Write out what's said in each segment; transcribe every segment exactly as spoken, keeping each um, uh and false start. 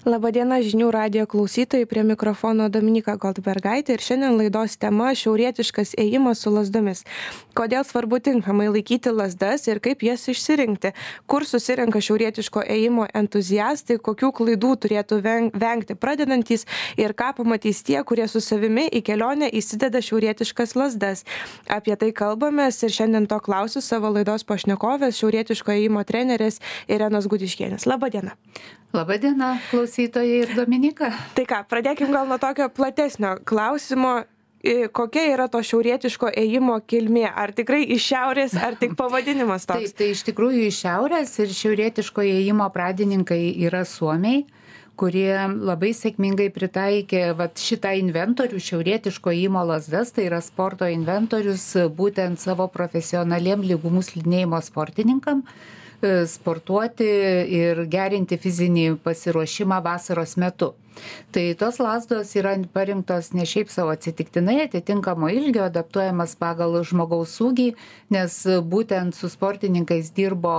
Labadiena žinių radijo klausytojai, prie mikrofono Dominika Goldbergaitė ir šiandien laidos tema šiaurietiškas ėjimas su lazdomis. Kodėl svarbu tinkamai laikyti lazdas ir kaip jas išsirinkti, kur susirenka šiaurietiško ėjimo entuziastai, kokių klaidų turėtų vengti pradedantys ir ką pamatys tie, kurie su savimi į kelionę įsideda šiaurietiškas lazdas. Apie tai kalbamės ir šiandien to klausiu savo laidos pašnekovės, šiaurietiško ėjimo trenerės Irenos Gudiškienės. Labadiena. Labadiena, klausytojai ir Dominika. Tai ką, pradėkim gal nuo tokio platesnio klausimo. Kokia yra to šiaurietiško ėjimo kilmė? Ar tikrai iš šiaurės, ar tik pavadinimas toks? Taip, tai iš tikrųjų iš šiaurės ir šiaurietiško ėjimo pradininkai yra suomiai, kurie labai sėkmingai pritaikė vat, šitą inventorių šiaurietiško ėjimo lazdas, tai yra sporto inventorius būtent savo profesionaliem lygumų slidinėjimo sportininkam, sportuoti ir gerinti fizinį pasiruošimą vasaros metu. Tai tos lazdos yra parinktos ne šiaip savo atsitiktinai, atitinkamo ilgio, adaptuojamas pagal žmogaus ūgį, nes būtent su sportininkais dirbo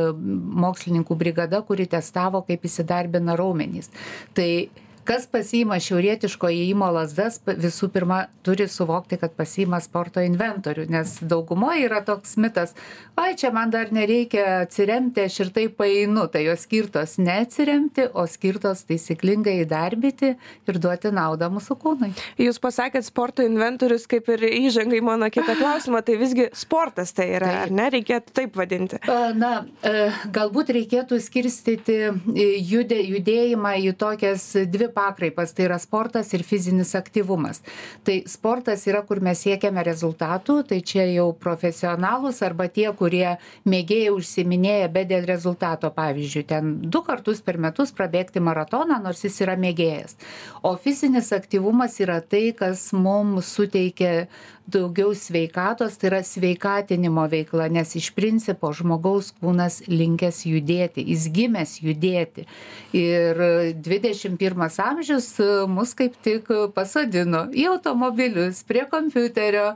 mokslininkų brigada, kuri testavo, kaip įsidarbina raumenys. Tai kas pasiima šiaurietiško ėjimo lazdas, visų pirma turi suvokti, kad pasiima sporto inventorių, nes daugumoje yra toks mitas, ai čia man dar nereikia atsiremti, aš ir taip paeinu, tai jos skirtos neatsiremti, o skirtos taisyklingai įdarbyti ir duoti naudą mūsų kūnui. Jūs pasakėt sporto inventorius kaip ir įžangai mano kitą klausimą, tai visgi sportas tai yra, tai, ar ne, reikėtų taip vadinti? Na, galbūt reikėtų skirstyti judė, judėjimą į tokias dvi pakraipas, tai yra sportas ir fizinis aktyvumas. Tai sportas yra, kur mes siekiame rezultatų, tai čia jau profesionalus arba tie, kurie mėgėjai užsiminėja, bet dėl rezultato, pavyzdžiui, ten du kartus per metus prabėgti maratoną, nors jis yra mėgėjas. O fizinis aktyvumas yra tai, kas mums suteikia daugiau sveikatos, tai yra sveikatinimo veikla, nes iš principo žmogaus kūnas linkęs judėti, jis gimęs judėti. Ir dvidešimt pirmas amžius mus kaip tik pasodino į automobilius, prie kompiuterio,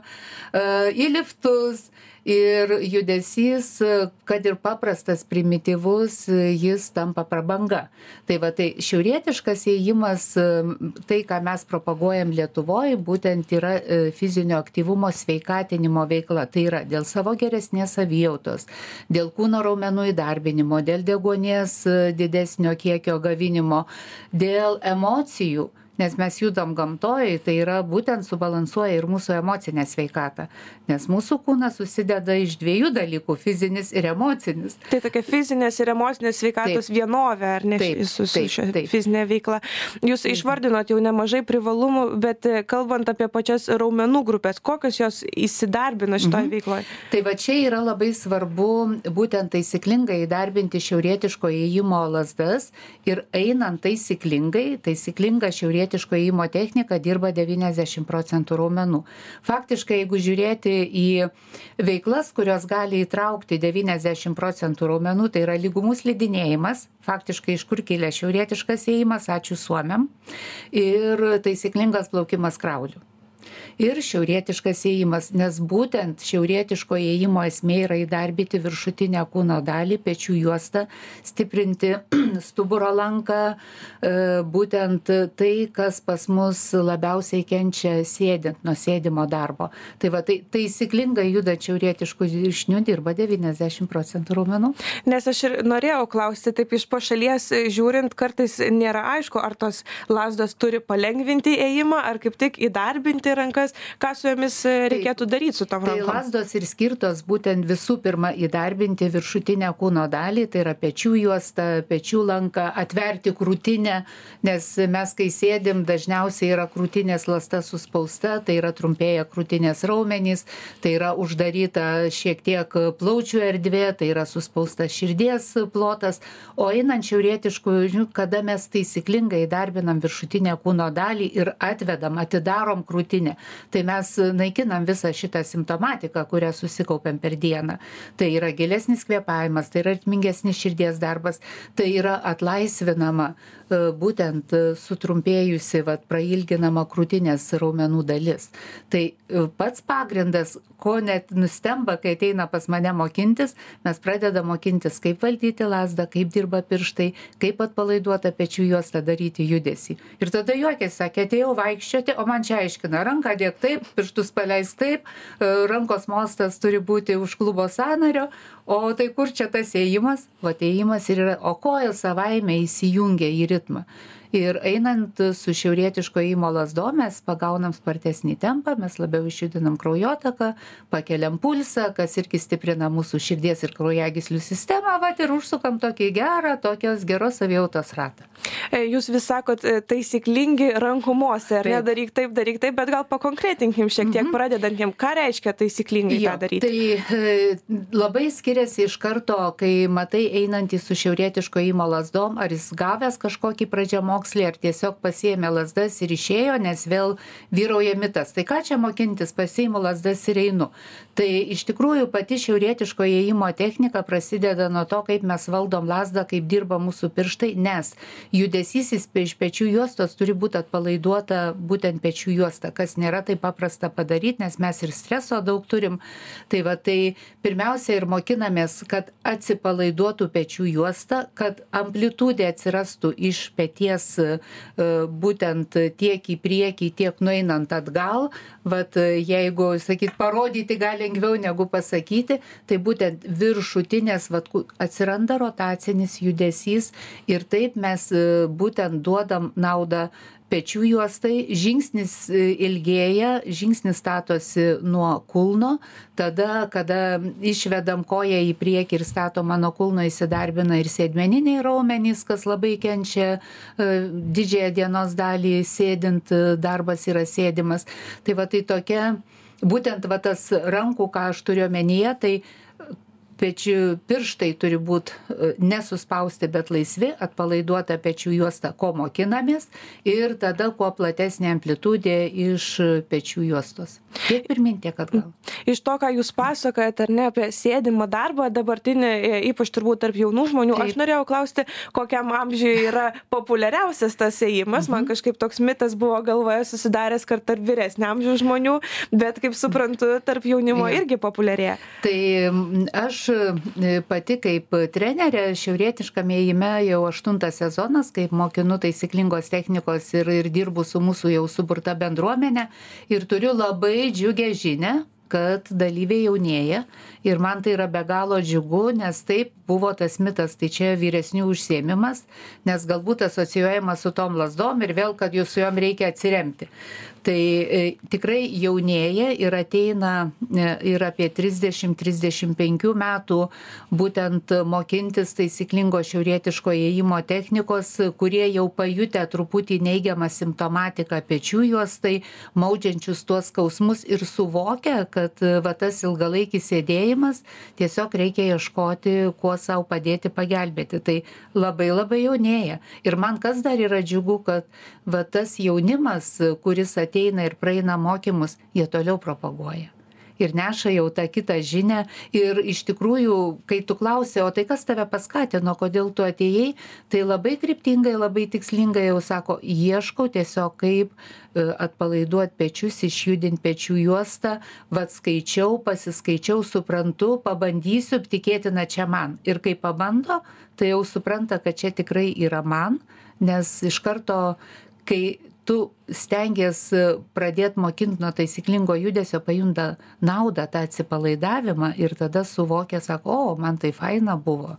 į liftus. Ir judesys, kad ir paprastas, primityvus, jis tampa prabanga. Tai va, tai šiaurietiškas ėjimas, tai, ką mes propaguojam Lietuvoje, būtent yra fizinio aktyvumo sveikatinimo veikla. Tai yra dėl savo geresnės savijautos, dėl kūno raumenų įdarbinimo, dėl deguonies didesnio kiekio gavinimo, dėl emocijų. Nes mes judam gamtoje, tai yra būtent subalansuoja ir mūsų emocinę sveikatą. Nes mūsų kūnas susideda iš dviejų dalykų - fizinis ir emocinis. Tai tokia fizinės ir emocinės sveikatos taip. Vienovė, ar ne, taip, su, su taip, šia taip. fizinė veikla. Jūs taip. Išvardinot jau nemažai privalumų, bet kalbant apie pačias raumenų grupės, kokios jos įsidarbina šitoje mhm. veikloje? Tai va čia yra labai svarbu būtent taisyklingai įdarbinti šiaurietiško ėjimo lazdas ir einant taisyklingai, taisyklinga šiaurietiško šiaurietiško ėjimo technika dirba devyniasdešimt procentų raumenų. Faktiškai, jeigu žiūrėti į veiklas, kurios gali įtraukti devyniasdešimt procentų raumenų, tai yra lygumų slidinėjimas, faktiškai iš kur kilęs šiaurietiškas ėjimas, ačiū suomiam, ir taisyklingas plaukimas krauliu. Ir šiaurietiškas ėjimas, nes būtent šiaurietiško ėjimo esmė yra įdarbyti viršutinę kūno dalį, pečių juostą, stiprinti stuburo lanką, būtent tai, kas pas mus labiausiai kenčia sėdint nuo sėdimo darbo. Tai va, tai taisyklingai judant šiaurietiškų žingsnių dirba devyniasdešimt procentų raumenų. Nes aš ir norėjau klausti, taip iš pašalies žiūrint, kartais nėra aišku, ar tos lazdos turi palengvinti ėjimą, ar kaip tik įdarbinti rankas, ką su jomis reikėtų daryti su tom rankom? Tai lazdos ir skirtos būtent visų pirma įdarbinti viršutinę kūno dalį, tai yra pečių juostą, pečių lanką, atverti krūtinę, nes mes kai sėdim dažniausiai yra krūtinės ląsta suspausta, tai yra trumpėja krūtinės raumenys, tai yra uždaryta šiek tiek plaučių erdvė, tai yra suspausta širdies plotas, o einant šiaurietiškų, kada mes taisyklingai įdarbinam viršutinę kūno dalį ir atvedam, atidarom krūtinę, uždegtinė. Tai mes naikinam visą šitą simptomatiką, kurią susikaupiam per dieną. Tai yra gilesnis kvėpavimas, tai yra ritmingesnis širdies darbas, tai yra atlaisvinama būtent sutrumpėjusi, vat, prailginama krūtinės raumenų dalis. Tai pats pagrindas, ko net nustemba, kai ateina pas mane mokintis, mes pradedam mokintis, kaip valdyti lazdą, kaip dirba pirštai, kaip atpalaiduota pečių juosta daryti judesį. Ir tada juokėsi, sakė, atėjau vaikščioti, o man čia aiškina, ranką dėk taip, pirštus paleis taip, rankos mostas turi būti už klubo sąnario, o tai kur čia tas ėjimas? O ėjimas ir yra, o koja savaime įsijungia į ritmą. Ir einant su šiaurietiško ėjimo lazdom mes pagaunam spartesnį tempą, mes labiau išjudinam kraujotaką, pakeliam pulsą, kas irgi stiprina mūsų širdies ir kraujagyslių sistemą, vat, ir užsukam tokį gerą, tokios geros savijautos ratą. Jūs vis sakot taisyklingi rankų mostai, ar ne, daryk taip, daryk taip, bet gal pakonkretinkim šiek tiek, mm-hmm. pradedantim, ką reiškia taisyklingai jo, tą daryti? Tai e, labai skiriasi iš karto, kai matai einantį su šiaurietiško ėjimo lazdom, ar jis gavęs kažkokį pradžiamokslį, ar tiesiog pasiėmė lazdas ir išėjo, nes vėl vyrauja mitas. Tai ką čia mokintis, pasiimu lazdas ir einu. Tai iš tikrųjų pati šiaurietiško ėjimo technika prasideda nuo to, kaip mes valdom lazdą, kaip dirba mūsų pirštai, nes judesys iš pečių juostos turi būti atpalaiduota būtent pečių juosta, kas nėra taip paprasta padaryti, nes mes ir streso daug turim. Tai va, tai pirmiausia ir mokinamės, kad atsipalaiduotų pečių juosta, kad amplitudė atsirastų iš peties būtent tiek į priekį, tiek nueinant atgal. Vat jeigu, sakyt, parodyti gali lengviau negu pasakyti, tai būtent viršutinės, vat, atsiranda rotacinis judesys ir taip mes būtent duodam naudą pečių juostai, žingsnis ilgėja, žingsnis statosi nuo kulno, tada, kada išvedam koją į priekį ir statoma nuo kulno, įsidarbina ir sėdmeniniai raumenys, kas labai kenčia didžiąją dienos dalį sėdint, darbas yra sėdimas. Tai va tai tokia, būtent va tas rankų, ką aš turiu omenyje, tai pečių pirštai turi būti nesuspausti, bet laisvi, atpalaiduota pečių juosta, ko mokinamės, ir tada kuo platesnė amplitudė iš pečių juostos. Tiek pirmin, tiek atgal. Iš to, ką jūs pasakojat, ar ne, apie sėdimą darbą, dabartinį, ypač turbūt tarp jaunų žmonių, Taip. Aš norėjau klausti, kokiam amžiui yra populiariausias tas ėjimas. Mhm. Man kažkaip toks mitas buvo galvoje susidaręs, kad tarp vyresnio amžiaus žmonių, bet kaip suprantu, tarp jaunimo ja. Irgi populiarėja. Tai aš pati kaip trenerė šiaurietiškame ėjime jau aštuntas sezonas, kaip mokinu taisyklingos technikos ir, ir dirbu su mūsų jau suburta bendruomenė ir turiu labai džiugę žinią, kad dalyviai jaunėja ir man tai yra be galo džiugu, nes taip buvo tas mitas, tai čia vyresnių užsiėmimas, nes galbūt asocijuojamas su tom lazdom ir vėl, kad jūs su jom reikia atsiremti. Tai e, tikrai jaunėja ir ateina e, ir apie trisdešimt trisdešimt penkių metų būtent mokintis taisyklingo šiaurietiško ėjimo technikos, kurie jau pajutę truputį neigiamą simptomatiką pečių juostai, maudžiančius tuos skausmus ir suvokia, kad va tas ilgalaikis sėdėjimas tiesiog reikia ieškoti, kuo savo padėti pagelbėti. Tai labai labai jaunėja. Ir man kas dar yra džiugu, kad va tas jaunimas, kuris ateina ir praeina mokymus, jie toliau propaguoja. Ir neša jau tą kitą žinią. Ir iš tikrųjų, kai tu klausi, o tai kas tave paskatino, kodėl tu atėjai, tai labai kryptingai, labai tikslingai jau sako, ieškau tiesiog kaip atpalaiduoti pečius, išjudinti pečių juostą, vat skaičiau, pasiskaičiau, suprantu, pabandysiu, tikėtina čia man. Ir kai pabando, tai jau supranta, kad čia tikrai yra man, nes iš karto, kai tu stengies pradėti mokinti nuo taisyklingo judesio, pajunda naudą, tą atsipalaidavimą ir tada suvokia, sako, o, man tai faina buvo.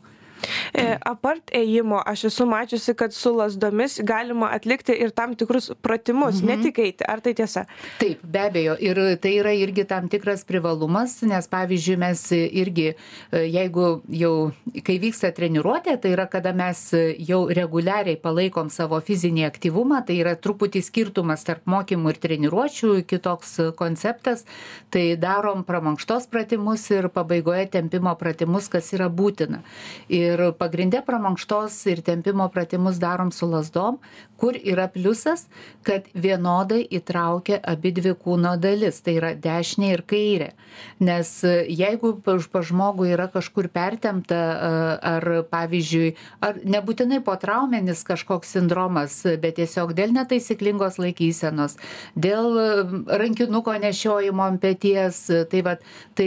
Apart ėjimo, aš esu mačiusi, kad su lazdomis galima atlikti ir tam tikrus pratimus, mhm. ne tik eiti. Ar tai tiesa? Taip, be abejo. Ir tai yra irgi tam tikras privalumas, nes pavyzdžiui, mes irgi, jeigu jau, kai vyksta treniruotė, tai yra, kada mes jau reguliariai palaikom savo fizinį aktyvumą, tai yra truputį skirtumas tarp mokymų ir treniruočių, kitoks konceptas, tai darom pramankštos pratimus ir pabaigoje tempimo pratimus, kas yra būtina. Ir Ir pagrinde pramankštos ir tempimo pratimus darom su lazdom, kur yra pliusas, kad vienodai įtraukia abi dvi kūno dalis, tai yra dešinė ir kairė. Nes jeigu pa žmogui yra kažkur pertempta, ar pavyzdžiui, ar nebūtinai potrauminis kažkoks sindromas, bet tiesiog dėl netaisyklingos laikysenos, dėl rankinuko nešiojimo ant peties, tai, va, tai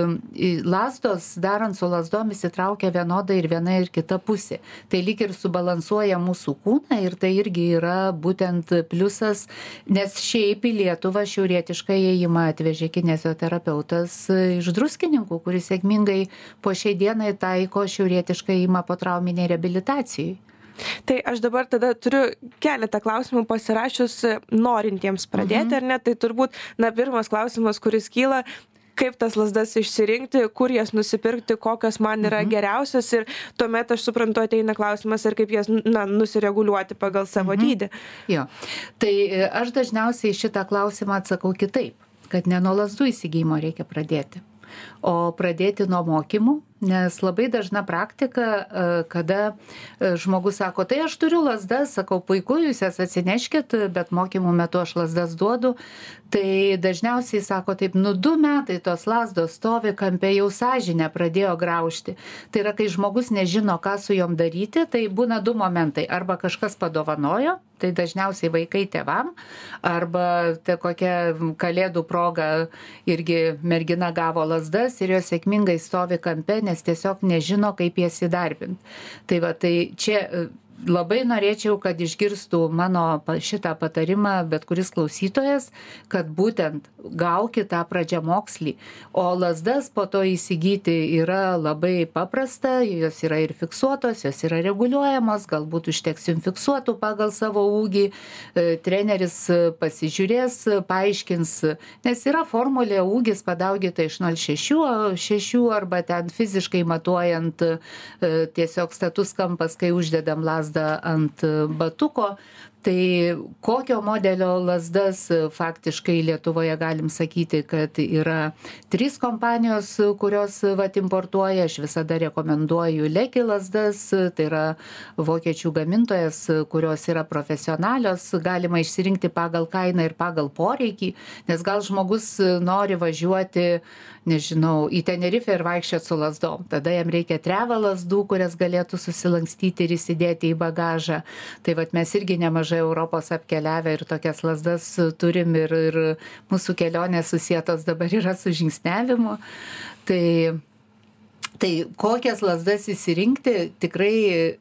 lazdos, darant su lazdomis, įtraukia vienodai ir viena ir kita pusė. Tai lyg ir subalansuoja mūsų kūną ir tai irgi yra būtent pliusas, nes šiaip į Lietuvą šiaurietišką įėjimą atvežė kinezioterapeutas iš Druskininkų, kuris sėkmingai po šiai dienai taiko šiaurietišką įėjimą po trauminiai reabilitacijai. Tai aš dabar tada turiu keletą klausimų pasirašius norintiems pradėti, mhm. ar ne? Tai turbūt, na, pirmas klausimas, kuris kyla, kaip tas lazdas išsirinkti, kur jas nusipirkti, kokios man yra mhm. geriausios ir tuomet aš suprantu ateina klausimas ir kaip jas, na, nusireguliuoti pagal savo mhm. dydį. Jo, tai aš dažniausiai šitą klausimą atsakau kitaip, kad ne nuo lazdų įsigijimo reikia pradėti, o pradėti nuo mokymų. Nes labai dažna praktika, kada žmogus sako, tai aš turiu lazdas, sakau, puiku, jūs jas atsineškit, bet mokymų metu aš lazdas duodu. Tai dažniausiai sako taip, nu du metai tos lazdos stovi kampe, jau sąžinę pradėjo graužti. Tai yra, kai žmogus nežino, ką su jom daryti, tai būna du momentai. Arba kažkas padovanojo, tai dažniausiai vaikai tėvam, arba tai kokia kalėdų proga irgi mergina gavo lazdas ir jos sėkmingai stovi kampe, nes tiesiog nežino, kaip jas įdarbinti. Tai va, tai čia labai norėčiau, kad išgirstų mano šitą patarimą bet kuris klausytojas, kad būtent gaukit tą pradžiamokslį. O lazdas po to įsigyti yra labai paprasta, jos yra ir fiksuotos, jos yra reguliuojamos, galbūt užteks jums fiksuotų pagal savo ūgį, treneris pasižiūrės, paaiškins, nes yra formulė ūgis padaugyta iš nol šešių šešių arba ten fiziškai matuojant tiesiog status kampas, kai uždedam lazdą ant batuko. Tai kokio modelio lazdas faktiškai Lietuvoje galim sakyti, kad yra trys kompanijos, kurios vat importuoja. Aš visada rekomenduoju Leki lazdas, tai yra vokiečių gamintojas, kurios yra profesionalios. Galima išsirinkti pagal kainą ir pagal poreikį, nes gal žmogus nori važiuoti, nežinau, į Tenerifę ir vaikščioti su lazdom. Tada jam reikia trevą lazdų, kurias galėtų susilankstyti ir įsidėti į bagažą. Tai vat mes irgi nemažai Europos apkeliavę ir tokias lazdas turim ir, ir mūsų kelionės susietos dabar yra su žingsniavimu. Tai, tai kokias lazdas įsirinkti tikrai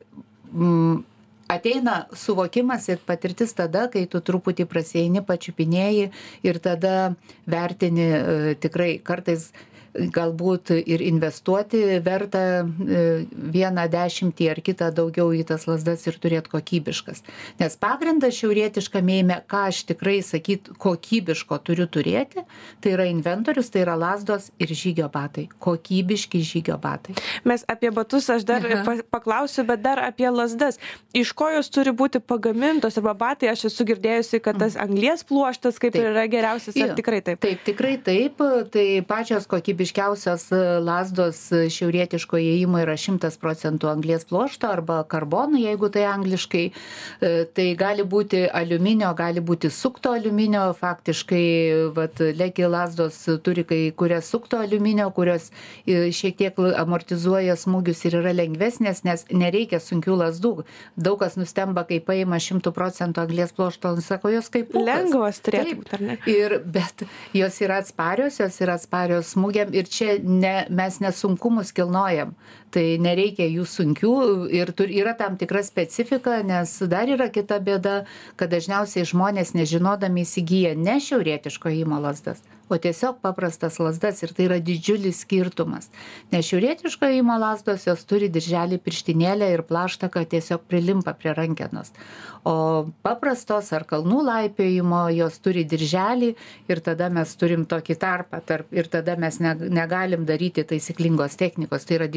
mm, ateina suvokimas ir patirtis tada, kai tu truputį prasieini, pačiupinėji ir tada vertini tikrai kartais galbūt ir investuoti verta vieną dešimtį ar kitą daugiau į tas lazdas ir turėti kokybiškas. Nes pagrindas šiaurietiškam ėjime, ką aš tikrai sakyt, kokybiško turiu turėti, tai yra inventorius, tai yra lazdos ir žygio batai. Kokybiški žygio batai. Mes apie batus aš dar Aha. paklausiu, bet dar apie lazdas. Iš ko jos turi būti pagamintos arba batai? Aš esu girdėjusi, kad tas anglies pluoštas kaip taip. Yra geriausias, ar tikrai taip? Taip, tikrai taip. Tai pačios kokybiškos Kokybiškiausios lazdos šiaurietiško įėjimo yra šimtas procentų anglies pluošto arba karbonų, jeigu tai angliškai. Tai gali būti aliuminio, gali būti sukto aliuminio. Faktiškai vat, Leki lazdos turi kai kurias sukto aliuminio, kurios šiek tiek amortizuoja smūgius ir yra lengvesnės, nes nereikia sunkių lazdų. Daug kas nustemba, kai paima šimtų procentų anglies pluošto, sako, jos kaip pūkas. Lengvas turėtų būti, ar ne? Ir, bet jos yra atsparios, jos yra atsparios smūgiam. Ir čia ne, mes nesunkumus kilnojam, tai nereikia jų sunkių ir tur, yra tam tikra specifika, nes dar yra kita bėda, kad dažniausiai žmonės nežinodami įsigyja ne šiaurietiško įėjimo lazdas, o tiesiog paprastas lazdas ir tai yra didžiulis skirtumas. Nes šiaurietiško įėjimo lazdos jos turi dirželį, pirštinėlę ir plaštaką tiesiog prilimpa prie rankenos. O paprastos ar kalnų laipiojimo jos turi dirželį ir tada mes turim tokį tarpą tarp, ir tada mes ne, negalim daryti taisyklingos technikos. Tai yra didžiulis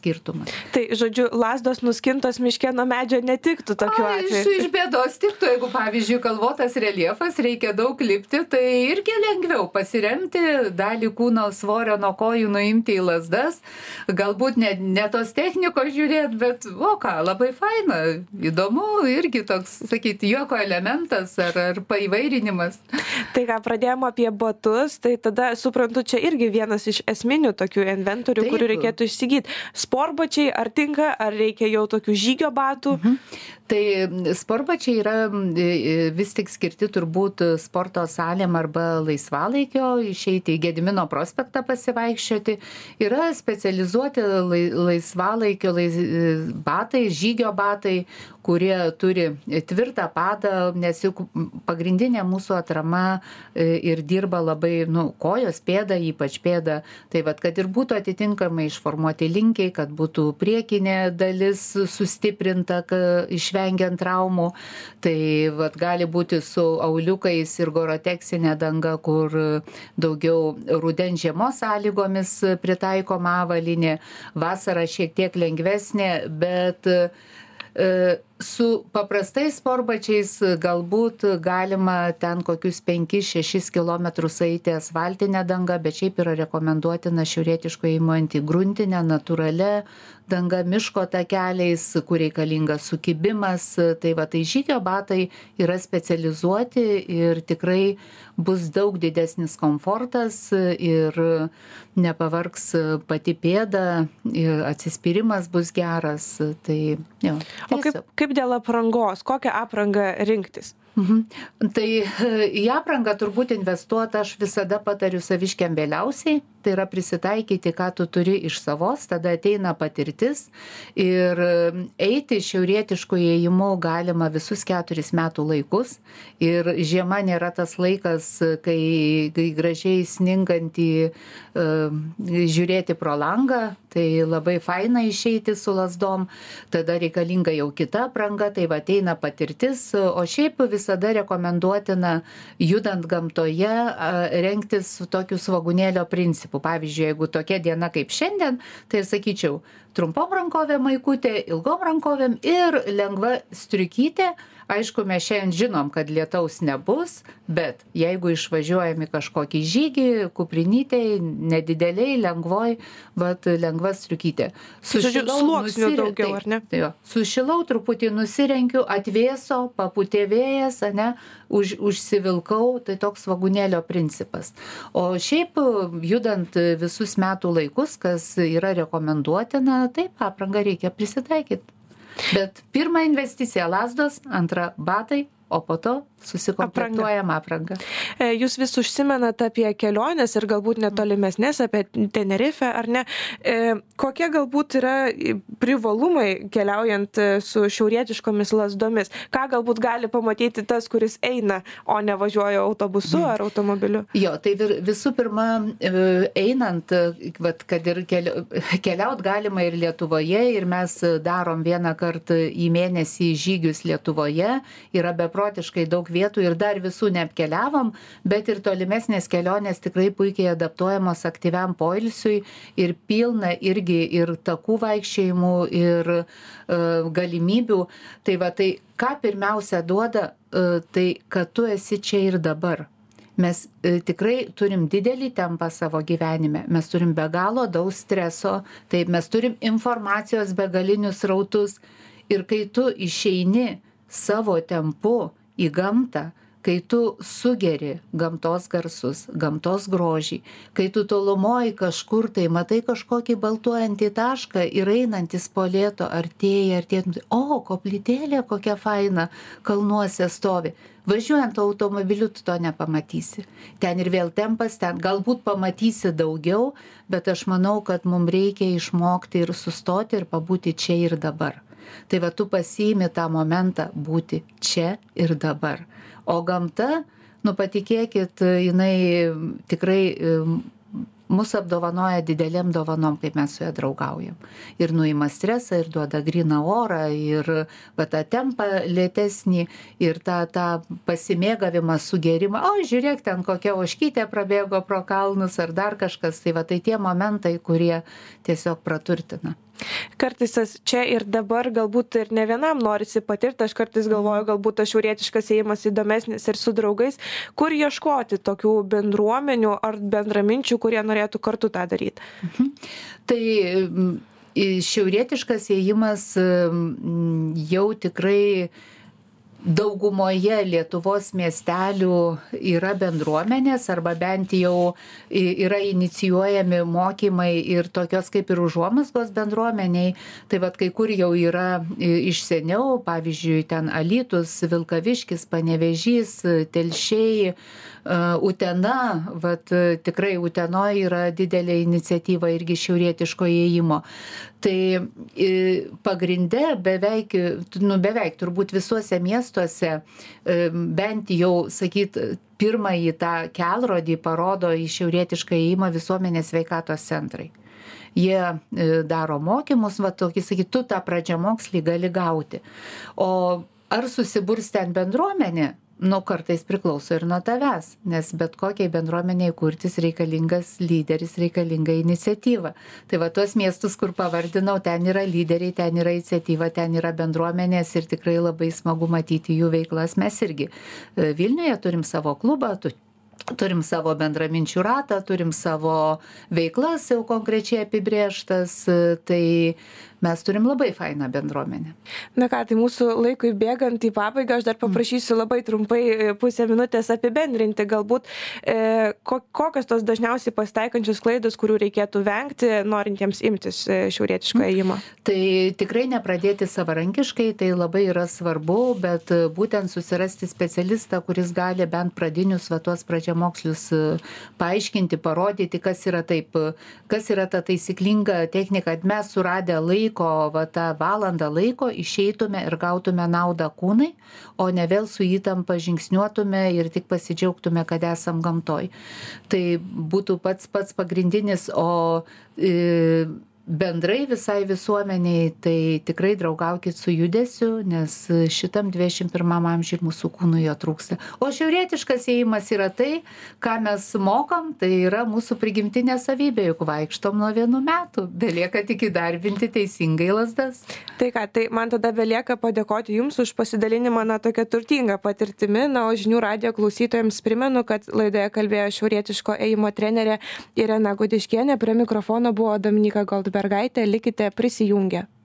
skirtumas. Tai, žodžiu, lazdos nuskintos miške nuo medžio netiktų tokiu A, atveju. iš, iš bėdos tiktų, jeigu, pavyzdžiui, kalvotas reljefas, reikia daug lipti, tai irgi lengviau pasiremti, dalį kūno svorio nuo kojų nuimti į lazdas, galbūt ne, ne tos technikos žiūrėti, bet, o ką, labai faina, įdomu, irgi toks, sakyti, juoko elementas ar, ar paįvairinimas. Tai ką, pradėjome apie batus, tai tada, suprantu, čia irgi vienas iš esminių tokių inventorių, Taip. kurių reikėtų įsigyti. Sportbačiai ar tinka, ar reikia jau tokių žygio batų? Mhm. Tai sportbačiai yra vis tik skirti turbūt sporto salėm arba laisvalaikio, išeiti į Gedimino prospektą pasivaikščioti. Yra specializuoti laisvalaikio lais, batai, žygio batai, kurie turi tvirtą padą, nes juk pagrindinė mūsų atrama ir dirba labai, nu, kojos pėda, ypač pėda. Tai vad, kad ir būtų atitinkamai išformuoti linkiai, kad būtų priekinė dalis sustiprinta, išvengiant traumų. Tai vat, gali būti su auliukais ir goroteksinė danga, kur daugiau rudens žiemos sąlygomis pritaikoma avalynė, vasara šiek tiek lengvesnė, bet su paprastais sportbačiais galbūt galima ten kokius penkis šešis kilometrus eiti asfaltinę dangą, bet šiaip yra rekomenduotina šiaurietiško ėjimo antigruntinę, natūralia danga, miško takeliais, kur reikalingas sukibimas. Tai va, tai žygio batai yra specializuoti ir tikrai bus daug didesnis komfortas ir nepavargs pati pėda, atsispyrimas bus geras. Tai, jo, o kaip, kaip dėl aprangos? Kokią aprangą rinktis? Mhm. Tai į aprangą turbūt investuoti aš visada patariu saviškiam vėliausiai, tai yra prisitaikyti, ką tu turi iš savos, tada ateina patirtis ir eiti šiaurietišku ėjimu galima visus keturis metų laikus ir žiema nėra tas laikas, kai, kai gražiai sningantį uh, žiūrėti pro langą, tai labai faina išeiti su lazdom, tada reikalinga jau kita apranga, tai va ateina patirtis, o šiaip vis visada rekomenduotina judant gamtoje rengtis tokiu svogūnėlio principu. Pavyzdžiui, jeigu tokia diena kaip šiandien, tai sakyčiau, trumpom rankovėm maikutė, ilgom rankovėm ir lengva striukytė. Aišku, mes šiandien žinom, kad lietaus nebus, bet jeigu išvažiuojam į kažkokį žygį, kuprinytėj, nedideliai, lengvoj, bet lengva striukytė. Sušilau, sluoksnių daugiau, ar ne? Tai jo, sušilau, truputį nusirenkiu, atvėso, papūtė vėjas, ane, už, užsivilkau, tai toks svogūnėlio principas. O šiaip, judant visus metų laikus, kas yra rekomenduotina, taip, aprangą reikia prisitaikyti. Bet pirma investicija lazdos, antra batai, o po to susikomplektuojama apranga. Jūs vis užsimenat apie keliones ir galbūt netolimesnės, apie Tenerifę, ar ne? Kokie galbūt yra privalumai keliaujant su šiaurietiškomis lazdomis? Ką galbūt gali pamatyti tas, kuris eina, o ne važiuoja autobusu ar automobiliu? Jo, tai visų pirma, einant, vat, kad ir keliaut galima ir Lietuvoje, ir mes darom vieną kartą į mėnesį žygius Lietuvoje, yra beprotiškai daug vietų ir dar visų neapkeliavom, bet ir tolimesnės kelionės tikrai puikiai adaptuojamos aktyviam poilsiui ir pilna irgi ir takų vaikščiojimų ir uh, galimybių. Tai va, tai ką pirmiausia duoda, uh, tai kad tu esi čia ir dabar. Mes uh, tikrai turim didelį tempą savo gyvenime, mes turim be galo daug streso, taip mes turim informacijos begalinius rautus ir kai tu išeini savo tempu į gamtą, kai tu sugeri gamtos garsus, gamtos grožį, kai tu tolumoji kažkur, tai matai kažkokį baltuojantį tašką ir einantis po lėto artėja, artėja, o, koplytėlė kokia faina, kalnuose stovi. Važiuojant automobiliu tu to nepamatysi. Ten ir vėl tempas, ten galbūt pamatysi daugiau, bet aš manau, kad mums reikia išmokti ir sustoti ir pabūti čia ir dabar. Tai va, tu pasiimi tą momentą būti čia ir dabar. O gamta, nu patikėkit, jinai tikrai mus apdovanoja didelėm dovanom, kaip mes su ja draugaujam. Ir nuima stresą, ir duoda gryną orą, ir va, tą tempą lėtesnį, ir tą, tą pasimėgavimą, sugerimą. O, žiūrėk, ten kokia ožkytė prabėgo pro kalnus ar dar kažkas. Tai va, tai tie momentai, kurie tiesiog praturtina. Kartais tas čia ir dabar galbūt ir ne vienam norisi patirti, aš kartais galvoju, galbūt tas šiaurietiškas ėjimas įdomesnis ir su draugais, kur ieškoti tokių bendruomenių ar bendraminčių, kurie norėtų kartu tą daryti. Mhm. Tai šiaurietiškas ėjimas jau tikrai daugumoje Lietuvos miestelių yra bendruomenės arba bent jau yra inicijuojami mokymai ir tokios kaip ir užuomazgos bendruomeniai. Tai vat kai kur jau yra iš seniau, pavyzdžiui, ten Alytus, Vilkaviškis, Panevėžys, Telšiai, Utena, vat tikrai Utenoje yra didelė iniciatyva irgi šiaurietiško ėjimo. Tai pagrinde beveik, nu beveik turbūt visuose miestuose, bent jau, sakyt, pirmąjį tą kelrodį parodo į šiaurietišką ėjimą visuomenės sveikatos centrai. Jie daro mokymus, va tokį, sakyt, tu tą pradžiamokslį gali gauti. O ar susiburs ten bendruomenė? Nu, kartais priklauso ir nuo tavęs, nes bet kokiai bendruomeniai kurtis reikalingas lyderis, reikalinga iniciatyva. Tai va tuos miestus, kur pavardinau, ten yra lyderiai, ten yra iniciatyva, ten yra bendruomenės ir tikrai labai smagu matyti jų veiklas. Mes irgi Vilniuje turim savo klubą, tu, turim savo bendraminčių ratą, turim savo veiklas jau konkrečiai apibrėžtas, tai mes turim labai fainą bendruomenę. Na ką, tai mūsų laikui bėgant į pabaigą, aš dar paprašysiu labai trumpai pusę minutės apibendrinti, galbūt e, kokios tos dažniausiai pasitaikančios klaidos, kurių reikėtų vengti, norintiems imtis šiaurietiško ėjimo. Tai tikrai nepradėti savarankiškai, tai labai yra svarbu, bet būtent susirasti specialistą, kuris gali bent pradinius va tuos pradžiamokslius paaiškinti, parodyti, kas yra taip, kas yra ta taisyklinga technika, kad mes suradę laiko, va tą valandą laiko išeitume ir gautume naudą kūnai, o ne vėl su įtampa žingsniuotume ir tik pasidžiaugtume, kad esam gamtoj. Tai būtų pats pats pagrindinis, o e, bendrai visai visuomeniai, tai tikrai draugaukit su judesiu, nes šitam dvidešimt pirmam amžiui mūsų kūnų jo trūksta. O šiaurietiškas ėjimas yra tai, ką mes mokam, tai yra mūsų prigimtinė savybė, juk vaikštom nuo vienų metų, belieka tik įdarbinti teisingai lazdas. Tai ką, tai man tada belieka padėkoti Jums už pasidalinimą na tokia turtinga patirtimi, na, o žinių radijo klausytojams primenu, kad laidoje kalbėjo šiaurietiško ėjimo trenerė Irena Gudiškienė, prie mikrofono buvo Dominyka Goldbergaitė, likite prisijungę.